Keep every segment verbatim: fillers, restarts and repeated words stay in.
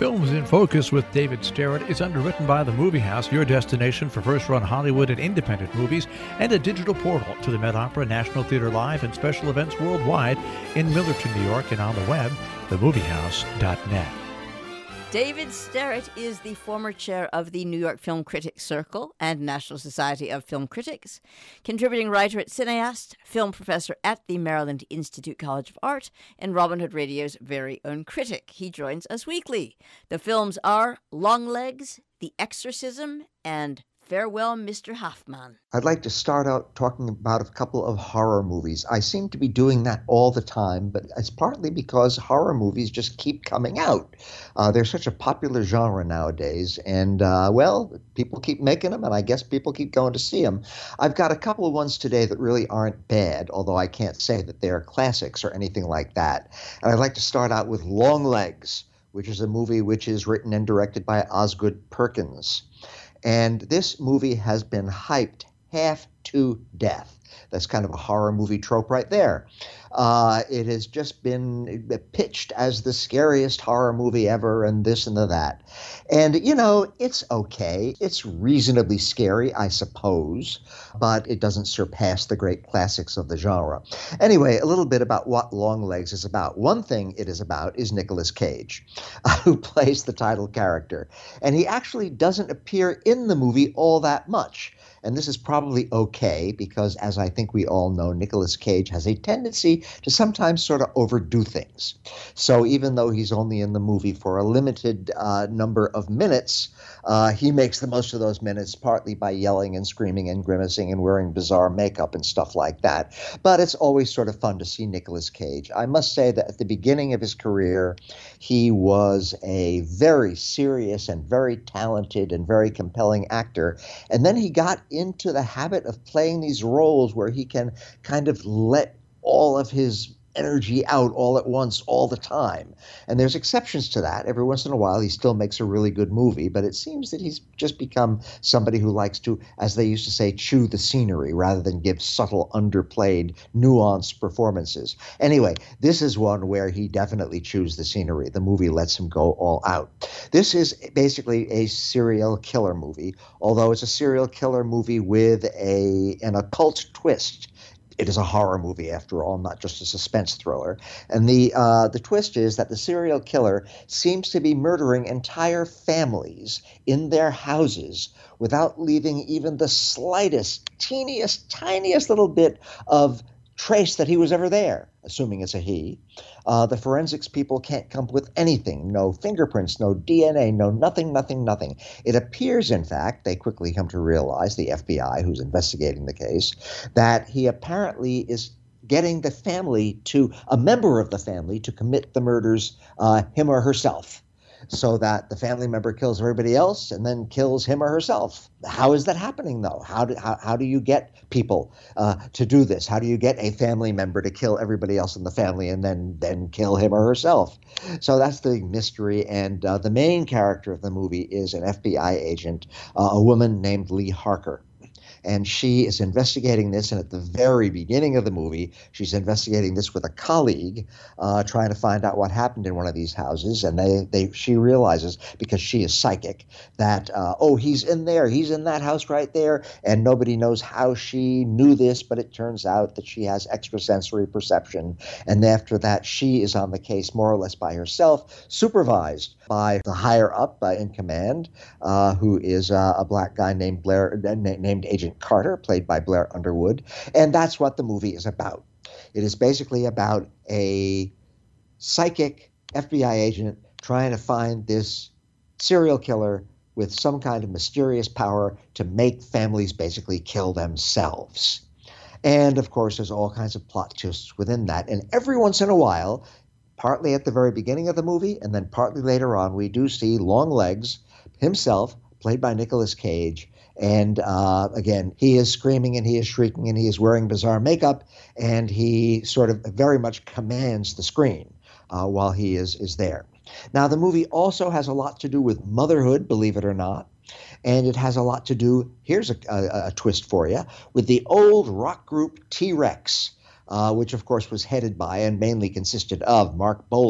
Films in Focus with David Sterrett is underwritten by The Movie House, your destination for first-run Hollywood and independent movies, and a digital portal to the Met Opera, National Theater Live, and special events worldwide in Millerton, New York, and on the web, the movie house dot net. David Sterrett is the former chair of the New York Film Critics Circle and National Society of Film Critics, contributing writer at Cineast, film professor at the Maryland Institute College of Art, and Robin Hood Radio's very own critic. He joins us weekly. The films are Longlegs, The Exorcism, and Farewell, Mister Hoffman. I'd like to start out talking about a couple of horror movies. I seem to be doing that all the time, but it's partly because horror movies just keep coming out. Uh, they're such a popular genre nowadays, and, uh, well, people keep making them, and I guess people keep going to see them. I've got a couple of ones today that really aren't bad, although I can't say that they're classics or anything like that. And I'd like to start out with Longlegs, which is a movie which is written and directed by Osgood Perkins. And this movie has been hyped half to death. That's kind of a horror movie trope right there. Uh, it has just been pitched as the scariest horror movie ever and this and the that. And, you know, it's okay. It's reasonably scary, I suppose, but it doesn't surpass the great classics of the genre. Anyway, a little bit about what Longlegs is about. One thing it is about is Nicolas Cage, uh, who plays the title character. And he actually doesn't appear in the movie all that much. And this is probably okay because, as I think we all know, Nicolas Cage has a tendency to sometimes sort of overdo things. So even though he's only in the movie for a limited uh, number of minutes, uh, he makes the most of those minutes partly by yelling and screaming and grimacing and wearing bizarre makeup and stuff like that. But it's always sort of fun to see Nicolas Cage. I must say that at the beginning of his career, he was a very serious and very talented and very compelling actor. And then he got into the habit of playing these roles where he can kind of let all of his energy out all at once, all the time. And there's exceptions to that. Every once in a while, he still makes a really good movie, but it seems that he's just become somebody who likes to, as they used to say, chew the scenery rather than give subtle, underplayed, nuanced performances. Anyway, this is one where he definitely chews the scenery. The movie lets him go all out. This is basically a serial killer movie, although it's a serial killer movie with a an occult twist. It is a horror movie, after all, not just a suspense thriller. And the uh, the twist is that the serial killer seems to be murdering entire families in their houses without leaving even the slightest, teeniest, tiniest little bit of trace that he was ever there, assuming it's a he. Uh, the forensics people can't come up with anything, no fingerprints, no D N A, no nothing, nothing, nothing. It appears, in fact, they quickly come to realize, the F B I, who's investigating the case, that he apparently is getting the family to, a member of the family, to commit the murders, uh, him or herself, so that the family member kills everybody else and then kills him or herself. How is that happening, though? How do, how, how do you get people uh, to do this? How do you get a family member to kill everybody else in the family and then, then kill him or herself? So that's the mystery. And uh, the main character of the movie is an F B I agent, uh, a woman named Lee Harker. And she is investigating this, and at the very beginning of the movie, she's investigating this with a colleague, uh, trying to find out what happened in one of these houses. And they, they, she realizes, because she is psychic, that, uh, oh, he's in there, he's in that house right there, and nobody knows how she knew this, but it turns out that she has extrasensory perception. And after that, she is on the case more or less by herself, supervised by the higher up uh, in command, uh, who is uh, a black guy named Blair, uh, named Agent Carter, played by Blair Underwood. And that's what the movie is about. It is basically about a psychic F B I agent trying to find this serial killer with some kind of mysterious power to make families basically kill themselves. And of course, there's all kinds of plot twists within that. And every once in a while, partly at the very beginning of the movie and then partly later on, we do see Longlegs himself, played by Nicolas Cage. And uh, again, he is screaming and he is shrieking and he is wearing bizarre makeup, and he sort of very much commands the screen uh, while he is, is there. Now, the movie also has a lot to do with motherhood, believe it or not. And it has a lot to do, here's a, a, a twist for you, with the old rock group T-Rex, uh, which of course was headed by and mainly consisted of Mark Bolan.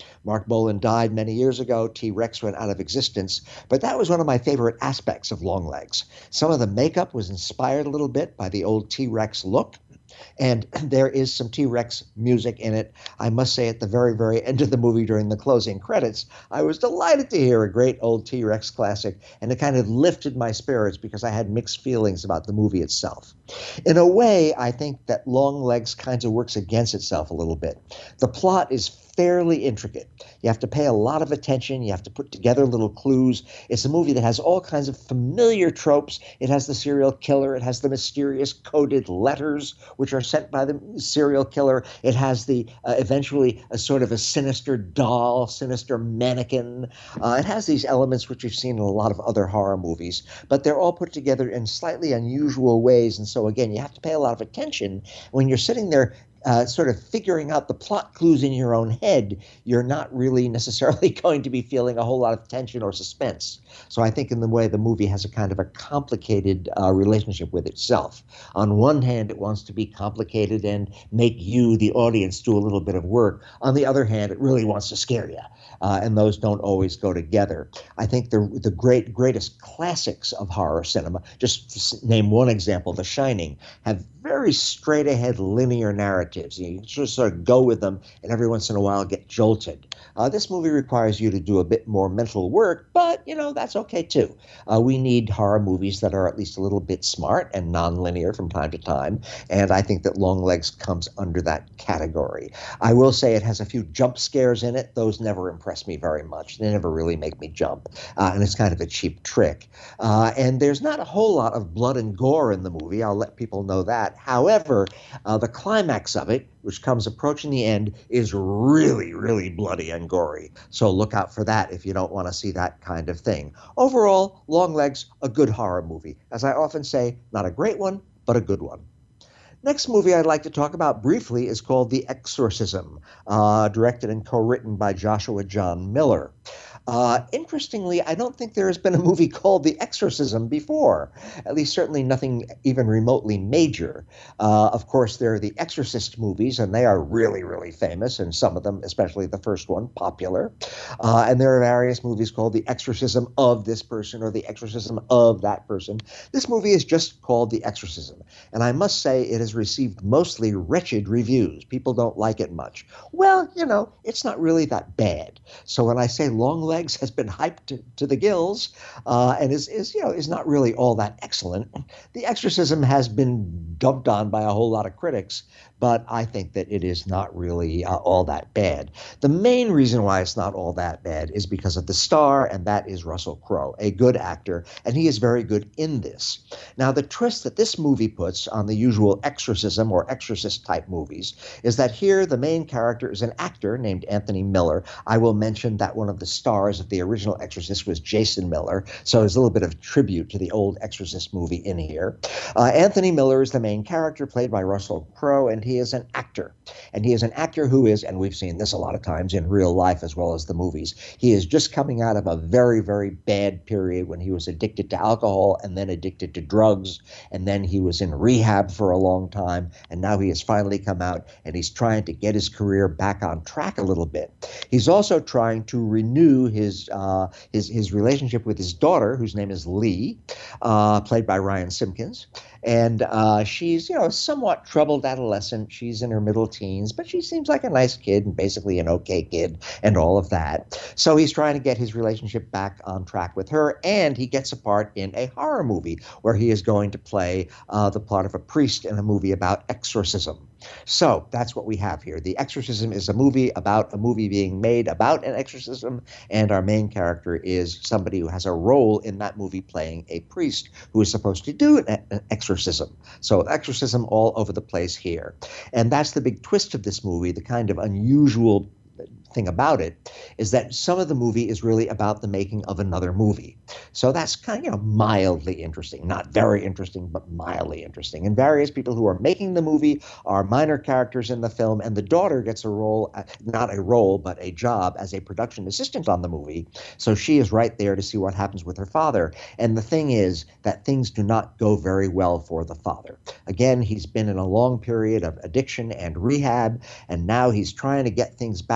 Mark Bolan died many years ago. T-Rex went out of existence. But that was one of my favorite aspects of Longlegs. Some of the makeup was inspired a little bit by the old T-Rex look. And there is some T-Rex music in it. I must say, at the very, very end of the movie during the closing credits, I was delighted to hear a great old T-Rex classic, and it kind of lifted my spirits because I had mixed feelings about the movie itself. In a way, I think that Longlegs kind of works against itself a little bit. The plot is fairly intricate. You have to pay a lot of attention. You have to put together little clues. It's a movie that has all kinds of familiar tropes. It has the serial killer. It has the mysterious coded letters which are sent by the serial killer. It has the uh, eventually a sort of a sinister doll, sinister mannequin. Uh, it has these elements which we've seen in a lot of other horror movies, but they're all put together in slightly unusual ways. And so again, you have to pay a lot of attention when you're sitting there Uh, sort of figuring out the plot clues in your own head. You're not really necessarily going to be feeling a whole lot of tension or suspense. So I think in the way the movie has a kind of a complicated uh, relationship with itself. On one hand, it wants to be complicated and make you, the audience, do a little bit of work. On the other hand, it really wants to scare you. Uh, and those don't always go together. I think the the great greatest classics of horror cinema, just to name one example, The Shining, have very straight-ahead linear narratives. You just sort of go with them, and every once in a while get jolted. Uh, this movie requires you to do a bit more mental work, but, you know, that's okay too. Uh, we need horror movies that are at least a little bit smart and non-linear from time to time, and I think that Longlegs comes under that category. I will say it has a few jump scares in it. Those never impress me very much. They never really make me jump, uh, and it's kind of a cheap trick. Uh, and there's not a whole lot of blood and gore in the movie. I'll let people know that. However, uh, the climax of it, which comes approaching the end, is really, really bloody and gory. So look out for that if you don't want to see that kind of thing. Overall, Longlegs, a good horror movie. As I often say, not a great one, but a good one. Next movie I'd like to talk about briefly is called The Exorcism, uh, directed and co-written by Joshua John Miller. Uh, interestingly, I don't think there has been a movie called The Exorcism before, at least certainly nothing even remotely major. Uh, of course, there are the Exorcist movies, and they are really, really famous, and some of them, especially the first one, popular. Uh, and there are various movies called The Exorcism of this person or The Exorcism of that person. This movie is just called The Exorcism, and I must say it has received mostly wretched reviews. People don't like it much. Well, you know, it's not really that bad. So when I say Longlegs has been hyped to, to the gills uh, and is, is, you know, is not really all that excellent, The Exorcism has been dumped on by a whole lot of critics, but I think that it is not really uh, all that bad. The main reason why it's not all that bad is because of the star, and that is Russell Crowe, a good actor, and he is very good in this. Now, the twist that this movie puts on the usual exorcism or exorcist-type movies is that here the main character is an actor named Anthony Miller. I will mention that one of the stars of the original Exorcist was Jason Miller, so there's a little bit of tribute to the old Exorcist movie in here. Uh, Anthony Miller is the main character, played by Russell Crowe, and he is an actor. And he is an actor who is, and we've seen this a lot of times in real life as well as the movies, he is just coming out of a very, very bad period when he was addicted to alcohol and then addicted to drugs, and then he was in rehab for a long time, and now he has finally come out, and he's trying to get his career back on track a little bit. He's also trying to renew his uh, his his relationship with his daughter, whose name is Lee, uh, played by Ryan Simpkins. And uh, she's, you know, a somewhat troubled adolescent. She's in her middle teens, but she seems like a nice kid and basically an okay kid and all of that. So he's trying to get his relationship back on track with her, and he gets a part in a horror movie where he is going to play uh, the part of a priest in a movie about exorcism. So that's what we have here. The Exorcism is a movie about a movie being made about an exorcism, and our main character is somebody who has a role in that movie playing a priest who is supposed to do an, an exorcism. So exorcism all over the place here. And that's the big twist of this movie, the kind of unusual thing about it is that some of the movie is really about the making of another movie. So that's kind of, you know, mildly interesting, not very interesting, but mildly interesting. And various people who are making the movie are minor characters in the film, and the daughter gets a role, not a role, but a job as a production assistant on the movie. So she is right there to see what happens with her father. And the thing is that things do not go very well for the father. Again, he's been in a long period of addiction and rehab, and now he's trying to get things back on the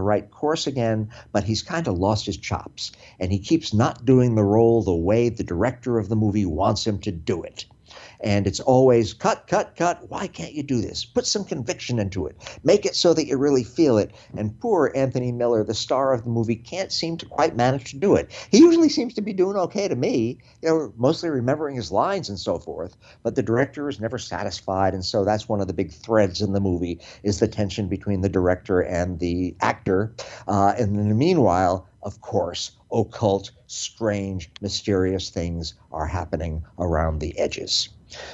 right course again, but he's kind of lost his chops, and he keeps not doing the role the way the director of the movie wants him to do it. And it's always cut, cut, cut. Why can't you do this? Put some conviction into it. Make it so that you really feel it. And poor Anthony Miller, the star of the movie, can't seem to quite manage to do it. He usually seems to be doing okay to me, you know, mostly remembering his lines and so forth. But the director is never satisfied. And so that's one of the big threads in the movie, is the tension between the director and the actor. Uh, and in the meanwhile, of course, occult, strange, mysterious things are happening around the edges.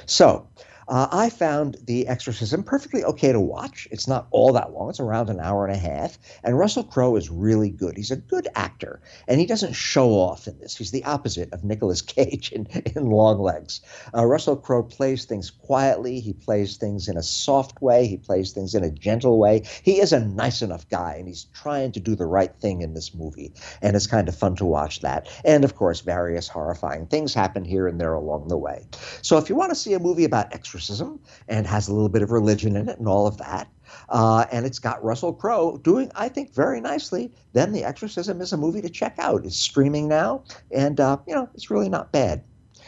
So uh, I found The Exorcism perfectly okay to watch. It's not all that long. It's around an hour and a half. And Russell Crowe is really good. He's a good actor. And he doesn't show off in this. He's the opposite of Nicolas Cage in, in Longlegs. Uh, Russell Crowe plays things quietly. He plays things in a soft way. He plays things in a gentle way. He is a nice enough guy, and he's trying to do the right thing in this movie. And it's kind of fun to watch that. And, of course, various horrifying things happen here and there along the way. So if you want to see a movie about exorcism, and has a little bit of religion in it and all of that, uh, and it's got Russell Crowe doing, I think, very nicely, then The Exorcism is a movie to check out. It's streaming now, and, uh, you know, it's really not bad.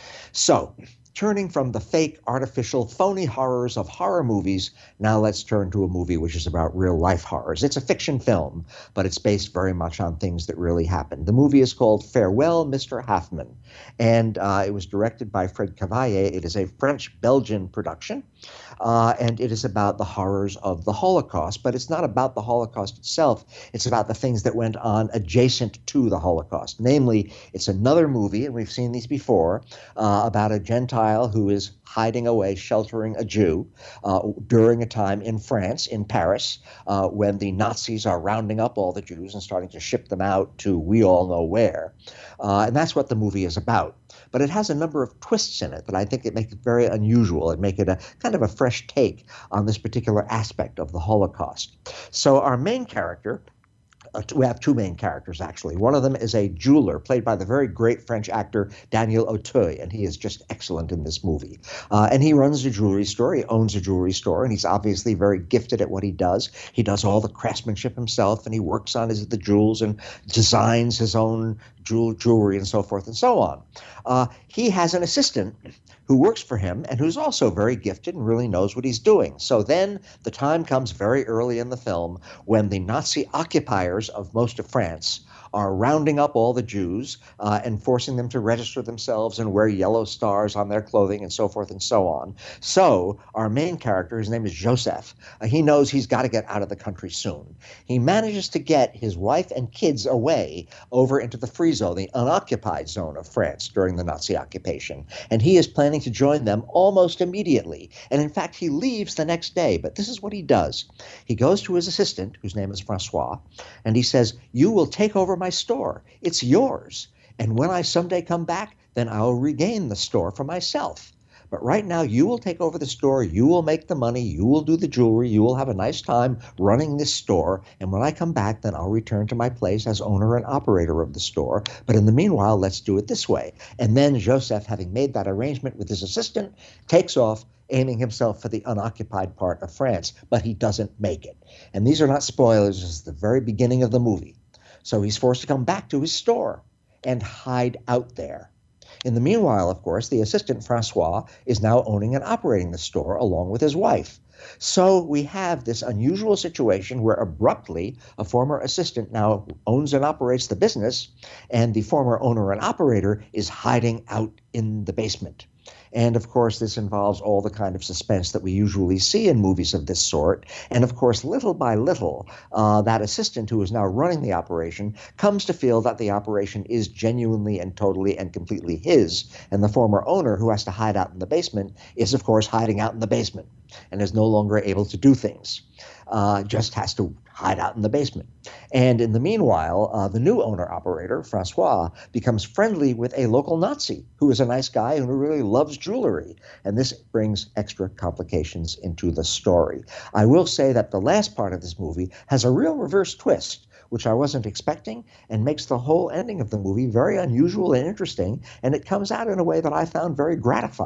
So, turning from the fake, artificial, phony horrors of horror movies, now let's turn to a movie which is about real-life horrors. It's a fiction film, but it's based very much on things that really happened. The movie is called Farewell, Mister Halfman, and uh, it was directed by Fred Cavaillé. It is a French-Belgian production, uh, and it is about the horrors of the Holocaust, but it's not about the Holocaust itself. It's about the things that went on adjacent to the Holocaust. Namely, it's another movie, and we've seen these before, uh, about a Gentile who is hiding away, sheltering a Jew uh, during a time in France, in Paris, uh, when the Nazis are rounding up all the Jews and starting to ship them out to we all know where. Uh, and that's what the movie is about. But it has a number of twists in it that I think it make it very unusual and make it a kind of a fresh take on this particular aspect of the Holocaust. So our main character, Uh, we have two main characters, actually. One of them is a jeweler, played by the very great French actor Daniel Auteuil, and he is just excellent in this movie. Uh, and he runs a jewelry store. He owns a jewelry store, and he's obviously very gifted at what he does. He does all the craftsmanship himself, and he works on his the jewels and designs his own jewel, jewelry and so forth and so on. Uh, he has an assistant who works for him and who's also very gifted and really knows what he's doing. So then the time comes very early in the film when the Nazi occupiers of most of France are rounding up all the Jews uh, and forcing them to register themselves and wear yellow stars on their clothing and so forth and so on. So our main character, his name is Joseph, uh, he knows he's got to get out of the country soon. He manages to get his wife and kids away over into the free zone, the unoccupied zone of France during the Nazi occupation. And he is planning to join them almost immediately. And in fact, he leaves the next day. But this is what he does. He goes to his assistant, whose name is Francois, and he says, "You will take over my store. It's yours. And when I someday come back, then I'll regain the store for myself. But right now, you will take over the store. You will make the money. You will do the jewelry. You will have a nice time running this store. And when I come back, then I'll return to my place as owner and operator of the store. But in the meanwhile, let's do it this way." And then Joseph, having made that arrangement with his assistant, takes off, aiming himself for the unoccupied part of France. But he doesn't make it. And these are not spoilers. This is the very beginning of the movie. So he's forced to come back to his store and hide out there. In the meanwhile, of course, the assistant, Francois, is now owning and operating the store along with his wife. So we have this unusual situation where abruptly a former assistant now owns and operates the business, and the former owner and operator is hiding out in the basement. And, of course, this involves all the kind of suspense that we usually see in movies of this sort. And, of course, little by little, uh, that assistant who is now running the operation comes to feel that the operation is genuinely and totally and completely his. And the former owner, who has to hide out in the basement, is, of course, hiding out in the basement and is no longer able to do things. Uh, just has to hide out in the basement. And in the meanwhile, uh, the new owner-operator, Francois, becomes friendly with a local Nazi who is a nice guy and who really loves jewelry. And this brings extra complications into the story. I will say that the last part of this movie has a real reverse twist, which I wasn't expecting, and makes the whole ending of the movie very unusual and interesting, and it comes out in a way that I found very gratifying.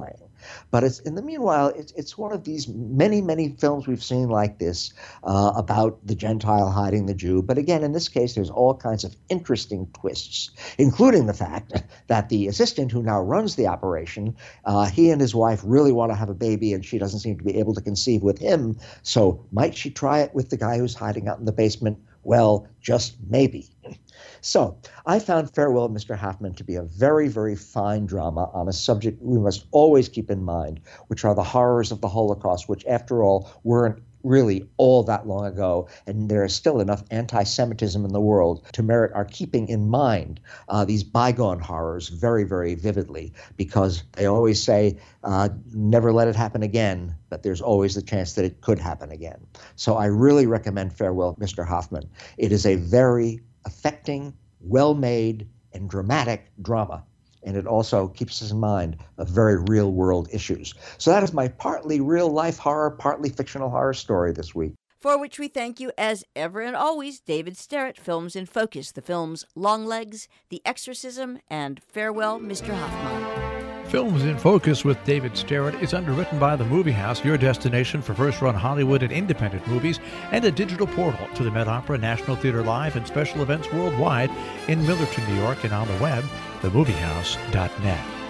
But it's in the meanwhile, it's it's one of these many, many films we've seen like this uh, about the Gentile hiding the Jew. But again, in this case, there's all kinds of interesting twists, including the fact that the assistant who now runs the operation, uh, he and his wife really want to have a baby, and she doesn't seem to be able to conceive with him. So might she try it with the guy who's hiding out in the basement? Well, just maybe. So I found Farewell, Mister Hoffman to be a very, very fine drama on a subject we must always keep in mind, which are the horrors of the Holocaust, which, after all, weren't really all that long ago, and there is still enough anti-Semitism in the world to merit our keeping in mind uh, these bygone horrors very, very vividly, because they always say, uh, never let it happen again, but there's always the chance that it could happen again. So I really recommend Farewell, Mister Hoffman. It is a very affecting, well-made, and dramatic drama. And it also keeps us in mind of very real-world issues. So that is my partly real-life horror, partly fictional horror story this week. For which we thank you, as ever and always, David Sterrett, Films in Focus, the films Longlegs, The Exorcism, and Farewell, Mister Hoffman. Films in Focus with David Sterrett is underwritten by the Movie House, your destination for first-run Hollywood and independent movies, and a digital portal to the Met Opera, National Theatre Live, and special events worldwide in Millerton, New York, and on the web, the movie house dot net.